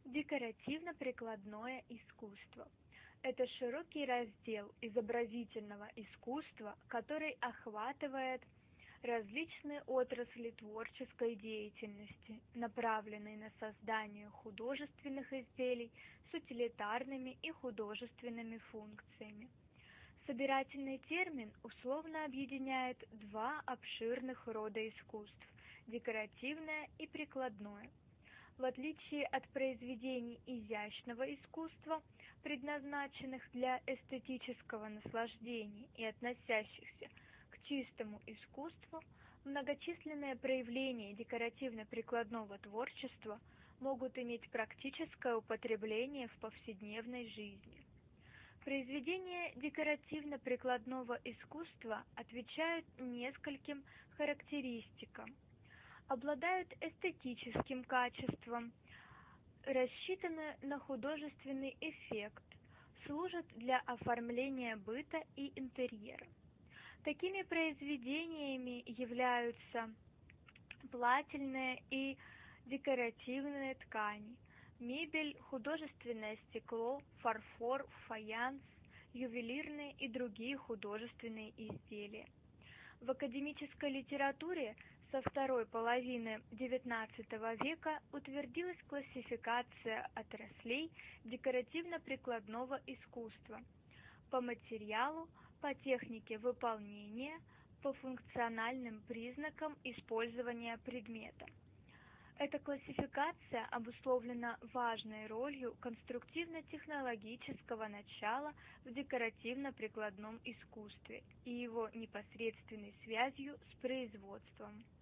Декоративно-прикладное искусство. Это широкий раздел изобразительного искусства, который охватывает различные отрасли творческой деятельности, направленные на создание художественных изделий с утилитарными и художественными функциями. Собирательный термин условно объединяет два обширных рода искусств – декоративное и прикладное. В отличие от произведений изящного искусства, предназначенных для эстетического наслаждения и относящихся к чистому искусству, многочисленные проявления декоративно-прикладного творчества могут иметь практическое употребление в повседневной жизни. Произведения декоративно-прикладного искусства отвечают нескольким характеристикам. Обладают эстетическим качеством, рассчитаны на художественный эффект, служат для оформления быта и интерьера. Такими произведениями являются плательные и декоративные ткани, мебель, художественное стекло, фарфор, фаянс, ювелирные и другие художественные изделия. В академической литературе со второй половины XIX века утвердилась классификация отраслей декоративно-прикладного искусства по материалу, по технике выполнения, по функциональным признакам использования предмета. Эта классификация обусловлена важной ролью конструктивно-технологического начала в декоративно-прикладном искусстве и его непосредственной связью с производством.